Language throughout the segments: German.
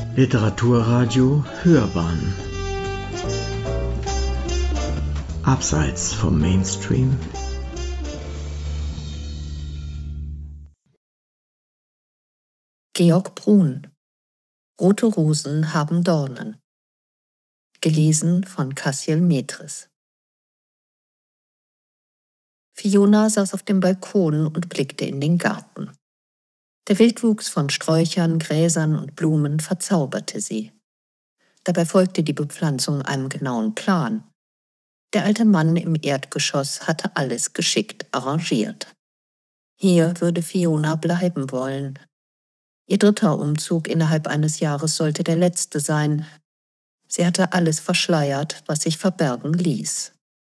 Literaturradio Hörbahn Abseits vom Mainstream. Georg Brun. Rote Rosen haben Dornen. Gelesen von Cassiel Metris. Fiona saß auf dem Balkon und blickte in den Garten. Der Wildwuchs von Sträuchern, Gräsern und Blumen verzauberte sie. Dabei folgte die Bepflanzung einem genauen Plan. Der alte Mann im Erdgeschoss hatte alles geschickt arrangiert. Hier würde Fiona bleiben wollen. Ihr dritter Umzug innerhalb eines Jahres sollte der letzte sein. Sie hatte alles verschleiert, was sich verbergen ließ.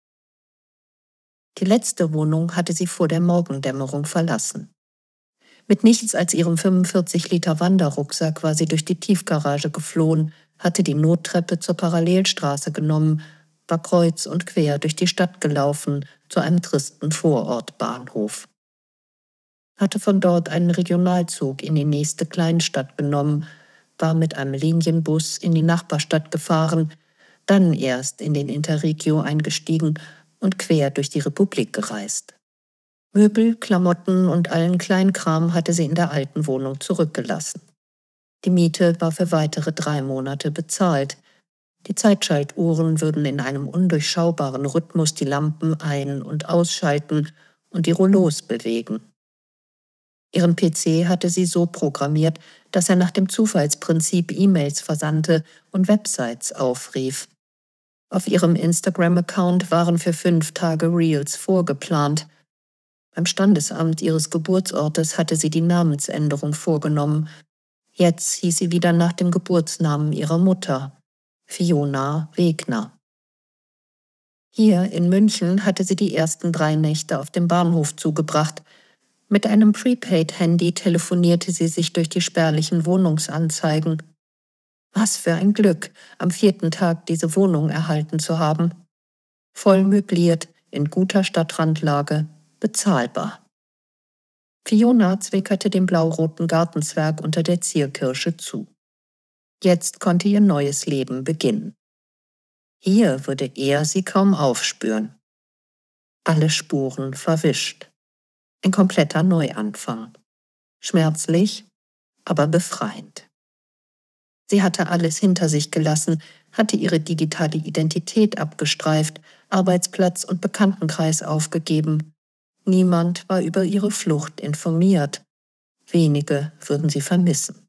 Die letzte Wohnung hatte sie vor der Morgendämmerung verlassen. Mit nichts als ihrem 45-Liter-Wanderrucksack war sie durch die Tiefgarage geflohen, hatte die Nottreppe zur Parallelstraße genommen, war kreuz und quer durch die Stadt gelaufen, zu einem tristen Vorortbahnhof. Hatte von dort einen Regionalzug in die nächste Kleinstadt genommen, war mit einem Linienbus in die Nachbarstadt gefahren, dann erst in den Interregio eingestiegen und quer durch die Republik gereist. Möbel, Klamotten und allen Kleinkram hatte sie in der alten Wohnung zurückgelassen. Die Miete war für weitere 3 Monate bezahlt. Die Zeitschaltuhren würden in einem undurchschaubaren Rhythmus die Lampen ein- und ausschalten und die Rollos bewegen. Ihren PC hatte sie so programmiert, dass er nach dem Zufallsprinzip E-Mails versandte und Websites aufrief. Auf ihrem Instagram-Account waren für 5 Tage Reels vorgeplant. Beim Standesamt ihres Geburtsortes hatte sie die Namensänderung vorgenommen. Jetzt hieß sie wieder nach dem Geburtsnamen ihrer Mutter, Fiona Wegner. Hier in München hatte sie die ersten 3 Nächte auf dem Bahnhof zugebracht. Mit einem Prepaid-Handy telefonierte sie sich durch die spärlichen Wohnungsanzeigen. Was für ein Glück, am 4. Tag diese Wohnung erhalten zu haben. Voll möbliert, in guter Stadtrandlage, bezahlbar. Fiona zwickerte dem blau-roten Gartenzwerg unter der Zierkirsche zu. Jetzt konnte ihr neues Leben beginnen. Hier würde er sie kaum aufspüren. Alle Spuren verwischt. Ein kompletter Neuanfang. Schmerzlich, aber befreiend. Sie hatte alles hinter sich gelassen, hatte ihre digitale Identität abgestreift, Arbeitsplatz und Bekanntenkreis aufgegeben. Niemand war über ihre Flucht informiert. Wenige würden sie vermissen.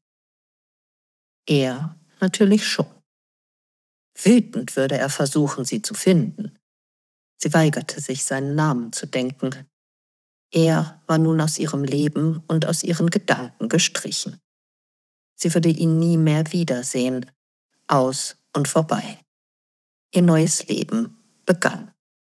Er natürlich schon. Wütend würde er versuchen, sie zu finden. Sie weigerte sich, seinen Namen zu denken. Er war nun aus ihrem Leben und aus ihren Gedanken gestrichen. Sie würde ihn nie mehr wiedersehen. Aus und vorbei. Ihr neues Leben begann.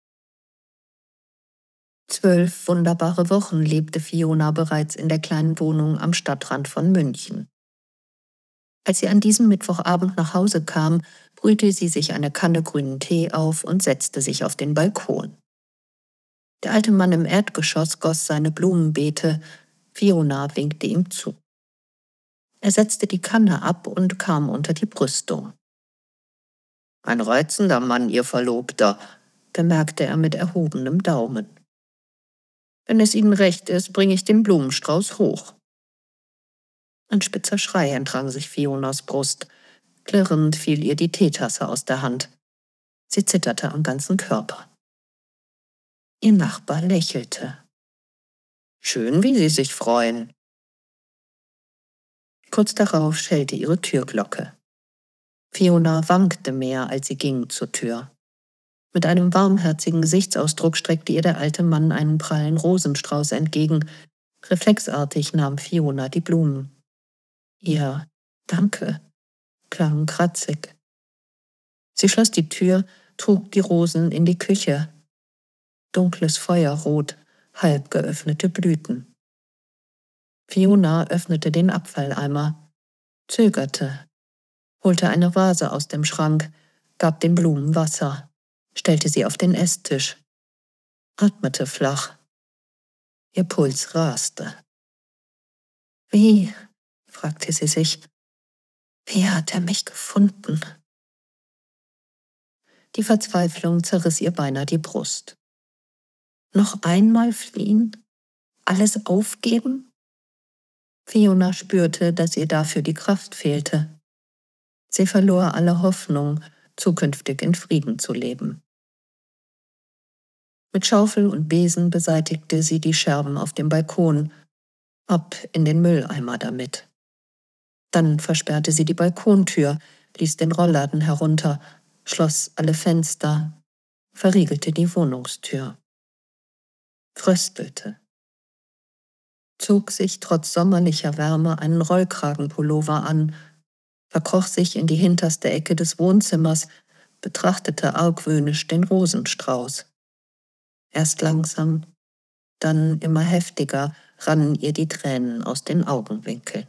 12 wunderbare Wochen lebte Fiona bereits in der kleinen Wohnung am Stadtrand von München. Als sie an diesem Mittwochabend nach Hause kam, brühte sie sich eine Kanne grünen Tee auf und setzte sich auf den Balkon. Der alte Mann im Erdgeschoss goss seine Blumenbeete. Fiona winkte ihm zu. Er setzte die Kanne ab und kam unter die Brüstung. »Ein reizender Mann, Ihr Verlobter«, bemerkte er mit erhobenem Daumen. »Wenn es Ihnen recht ist, bringe ich den Blumenstrauß hoch.« Ein spitzer Schrei entrang sich Fionas Brust. Klirrend fiel ihr die Teetasse aus der Hand. Sie zitterte am ganzen Körper. Ihr Nachbar lächelte. »Schön, wie Sie sich freuen.« Kurz darauf schellte ihre Türglocke. Fiona wankte mehr, als sie ging zur Tür. Mit einem warmherzigen Gesichtsausdruck streckte ihr der alte Mann einen prallen Rosenstrauß entgegen. Reflexartig nahm Fiona die Blumen. Ihr »Danke« klang kratzig. Sie schloss die Tür, trug die Rosen in die Küche. Dunkles Feuerrot, halb geöffnete Blüten. Fiona öffnete den Abfalleimer, zögerte, holte eine Vase aus dem Schrank, gab den Blumen Wasser, stellte sie auf den Esstisch, atmete flach. Ihr Puls raste. »Wie?« fragte sie sich. Wie hat er mich gefunden? Die Verzweiflung zerriss ihr beinahe die Brust. Noch einmal fliehen? Alles aufgeben? Fiona spürte, dass ihr dafür die Kraft fehlte. Sie verlor alle Hoffnung, zukünftig in Frieden zu leben. Mit Schaufel und Besen beseitigte sie die Scherben auf dem Balkon, ab in den Mülleimer damit. Dann versperrte sie die Balkontür, ließ den Rollladen herunter, schloss alle Fenster, verriegelte die Wohnungstür. Fröstelte. Zog sich trotz sommerlicher Wärme einen Rollkragenpullover an, verkroch sich in die hinterste Ecke des Wohnzimmers, betrachtete argwöhnisch den Rosenstrauß. Erst langsam, dann immer heftiger rannen ihr die Tränen aus den Augenwinkeln.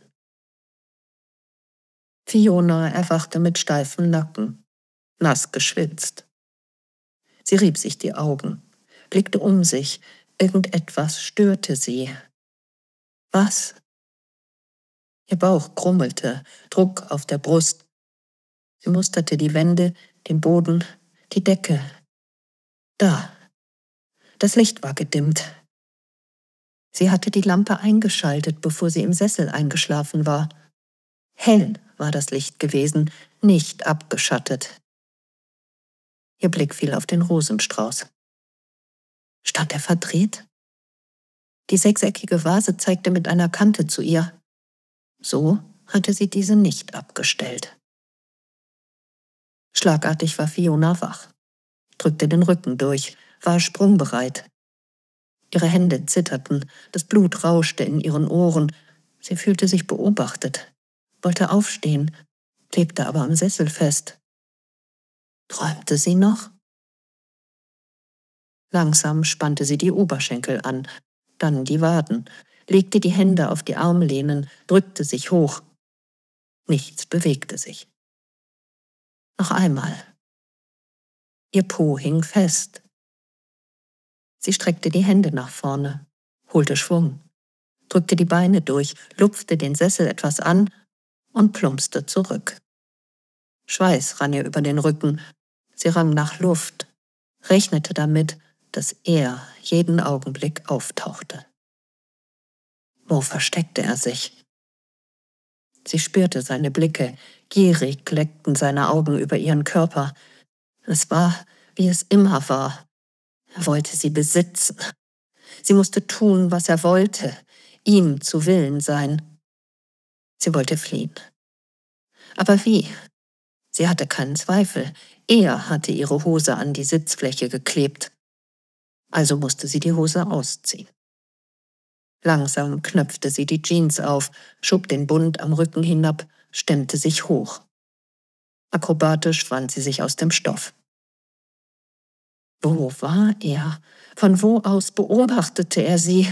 Fiona erwachte mit steifem Nacken, nass geschwitzt. Sie rieb sich die Augen, blickte um sich, irgendetwas störte sie. Was? Ihr Bauch grummelte, Druck auf der Brust. Sie musterte die Wände, den Boden, die Decke. Da. Das Licht war gedimmt. Sie hatte die Lampe eingeschaltet, bevor sie im Sessel eingeschlafen war. Hell war das Licht gewesen, nicht abgeschattet. Ihr Blick fiel auf den Rosenstrauß. Stand er verdreht? Die sechseckige Vase zeigte mit einer Kante zu ihr. So hatte sie diese nicht abgestellt. Schlagartig war Fiona wach, drückte den Rücken durch, war sprungbereit. Ihre Hände zitterten, das Blut rauschte in ihren Ohren. Sie fühlte sich beobachtet, wollte aufstehen, klebte aber am Sessel fest. Träumte sie noch? Langsam spannte sie die Oberschenkel an, dann die Waden, legte die Hände auf die Armlehnen, drückte sich hoch. Nichts bewegte sich. Noch einmal. Ihr Po hing fest. Sie streckte die Hände nach vorne, holte Schwung, drückte die Beine durch, lupfte den Sessel etwas an und plumpste zurück. Schweiß rann ihr über den Rücken. Sie rang nach Luft, rechnete damit, dass er jeden Augenblick auftauchte. Wo versteckte er sich? Sie spürte seine Blicke, gierig leckten seine Augen über ihren Körper. Es war, wie es immer war. Er wollte sie besitzen. Sie musste tun, was er wollte, ihm zu Willen sein. Sie wollte fliehen. Aber wie? Sie hatte keinen Zweifel. Er hatte ihre Hose an die Sitzfläche geklebt. Also musste sie die Hose ausziehen. Langsam knöpfte sie die Jeans auf, schob den Bund am Rücken hinab, stemmte sich hoch. Akrobatisch wand sie sich aus dem Stoff. Wo war er? Von wo aus beobachtete er sie?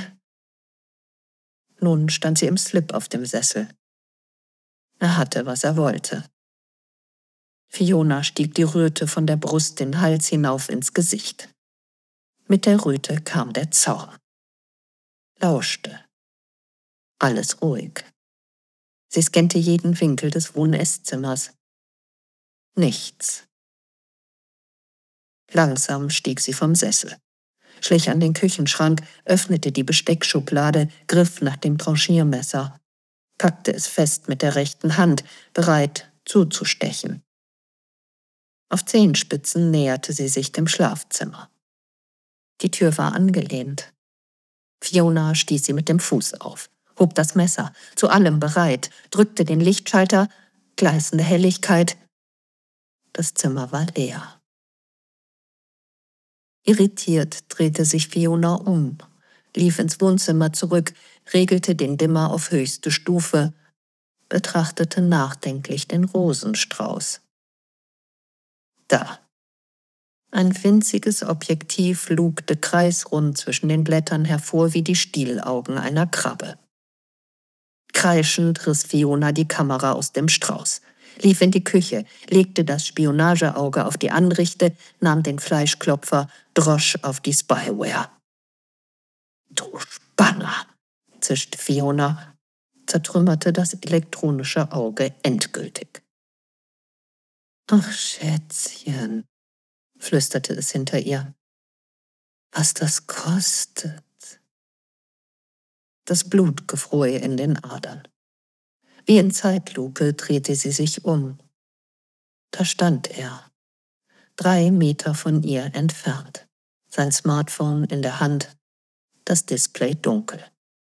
Nun stand sie im Slip auf dem Sessel. Er hatte, was er wollte. Fiona stieg die Röte von der Brust den Hals hinauf ins Gesicht. Mit der Röte kam der Zorn. Lauschte. Alles ruhig. Sie scannte jeden Winkel des Wohn-Esszimmers. Nichts. Langsam stieg sie vom Sessel, schlich an den Küchenschrank, öffnete die Besteckschublade, griff nach dem Tranchiermesser, packte es fest mit der rechten Hand, bereit zuzustechen. Auf Zehenspitzen näherte sie sich dem Schlafzimmer. Die Tür war angelehnt. Fiona stieß sie mit dem Fuß auf, hob das Messer, zu allem bereit, drückte den Lichtschalter, gleißende Helligkeit. Das Zimmer war leer. Irritiert drehte sich Fiona um, lief ins Wohnzimmer zurück, regelte den Dimmer auf höchste Stufe, betrachtete nachdenklich den Rosenstrauß. Da. Ein winziges Objektiv lugte kreisrund zwischen den Blättern hervor wie die Stielaugen einer Krabbe. Kreischend riss Fiona die Kamera aus dem Strauß, lief in die Küche, legte das Spionageauge auf die Anrichte, nahm den Fleischklopfer, drosch auf die Spyware. »Du Spanner«, zischte Fiona, zertrümmerte das elektronische Auge endgültig. »Ach, Schätzchen«, flüsterte es hinter ihr, »was das kostet.« Das Blut gefror ihr in den Adern. Wie in Zeitlupe drehte sie sich um. Da stand er, 3 Meter von ihr entfernt, sein Smartphone in der Hand, das Display dunkel.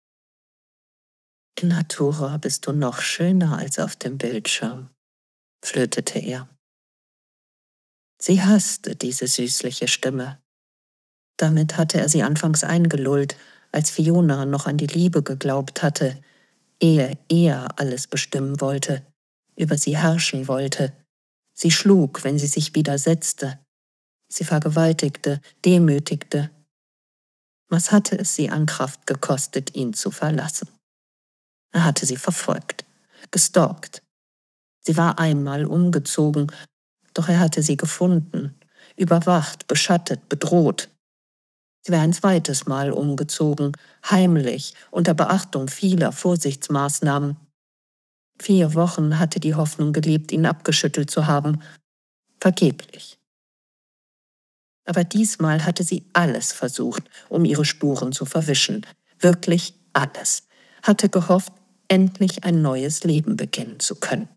»In Natura bist du noch schöner als auf dem Bildschirm«, flötete er. Sie hasste diese süßliche Stimme. Damit hatte er sie anfangs eingelullt, als Fiona noch an die Liebe geglaubt hatte, ehe er alles bestimmen wollte, über sie herrschen wollte. Sie schlug, wenn sie sich widersetzte. Sie vergewaltigte, demütigte. Was hatte es sie an Kraft gekostet, ihn zu verlassen? Er hatte sie verfolgt, gestalkt. Sie war einmal umgezogen, doch er hatte sie gefunden, überwacht, beschattet, bedroht. Sie war ein zweites Mal umgezogen, heimlich, unter Beachtung vieler Vorsichtsmaßnahmen. 4 Wochen hatte die Hoffnung gelebt, ihn abgeschüttelt zu haben. Vergeblich. Aber diesmal hatte sie alles versucht, um ihre Spuren zu verwischen. Wirklich alles. Hatte gehofft, endlich ein neues Leben beginnen zu können.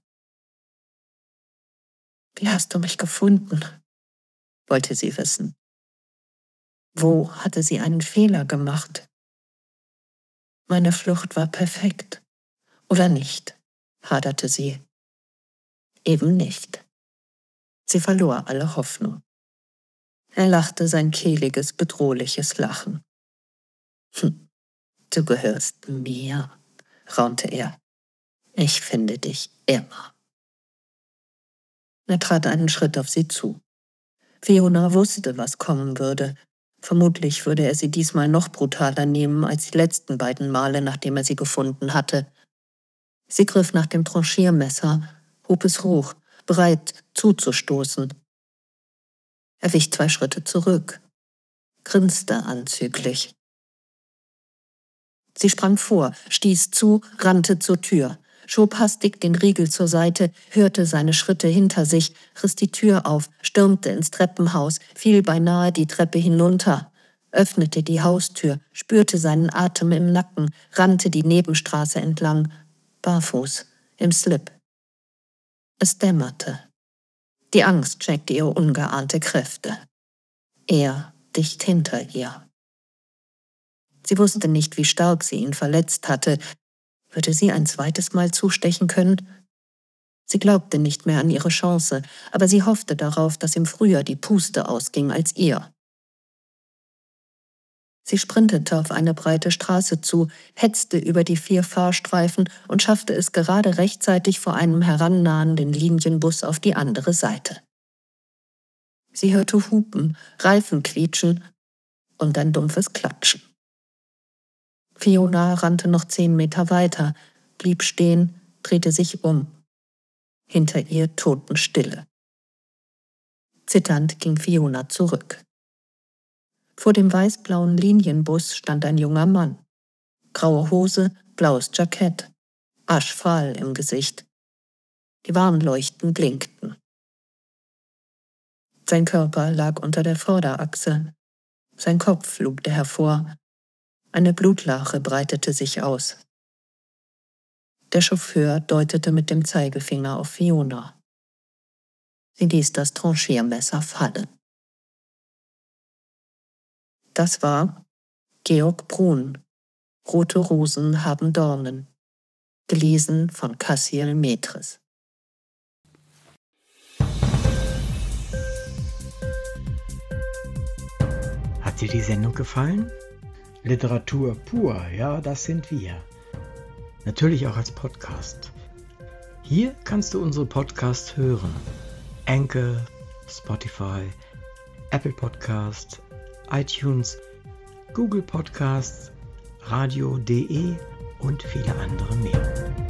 »Wie hast du mich gefunden?«, wollte sie wissen. Wo hatte sie einen Fehler gemacht? Meine Flucht war perfekt. Oder nicht, haderte sie. Eben nicht. Sie verlor alle Hoffnung. Er lachte sein kehliges, bedrohliches Lachen. Du gehörst mir, raunte er. Ich finde dich immer. Er trat einen Schritt auf sie zu. Fiona wusste, was kommen würde. Vermutlich würde er sie diesmal noch brutaler nehmen als die letzten beiden Male, nachdem er sie gefunden hatte. Sie griff nach dem Tranchiermesser, hob es hoch, bereit zuzustoßen. Er wich 2 Schritte zurück, grinste anzüglich. Sie sprang vor, stieß zu, rannte zur Tür, schob hastig den Riegel zur Seite, hörte seine Schritte hinter sich, riss die Tür auf, stürmte ins Treppenhaus, fiel beinahe die Treppe hinunter, öffnete die Haustür, spürte seinen Atem im Nacken, rannte die Nebenstraße entlang, barfuß, im Slip. Es dämmerte. Die Angst checkte ihr ungeahnte Kräfte. Er dicht hinter ihr. Sie wusste nicht, wie stark sie ihn verletzt hatte. Würde sie ein zweites Mal zustechen können? Sie glaubte nicht mehr an ihre Chance, aber sie hoffte darauf, dass ihm früher die Puste ausging als ihr. Sie sprintete auf eine breite Straße zu, hetzte über die 4 Fahrstreifen und schaffte es gerade rechtzeitig vor einem herannahenden Linienbus auf die andere Seite. Sie hörte Hupen, Reifen quietschen und ein dumpfes Klatschen. Fiona rannte noch 10 Meter weiter, blieb stehen, drehte sich um. Hinter ihr Totenstille. Zitternd ging Fiona zurück. Vor dem weiß-blauen Linienbus stand ein junger Mann. Graue Hose, blaues Jackett, aschfahl im Gesicht. Die Warnleuchten blinkten. Sein Körper lag unter der Vorderachse. Sein Kopf lugte hervor. Eine Blutlache breitete sich aus. Der Chauffeur deutete mit dem Zeigefinger auf Fiona. Sie ließ das Tranchiermesser fallen. Das war Georg Brun. Rote Rosen haben Dornen. Gelesen von Cassiel Metres. Hat dir die Sendung gefallen? Literatur pur, ja, das sind wir. Natürlich auch als Podcast. Hier kannst du unsere Podcasts hören. Anchor, Spotify, Apple Podcasts, iTunes, Google Podcasts, radio.de und viele andere mehr.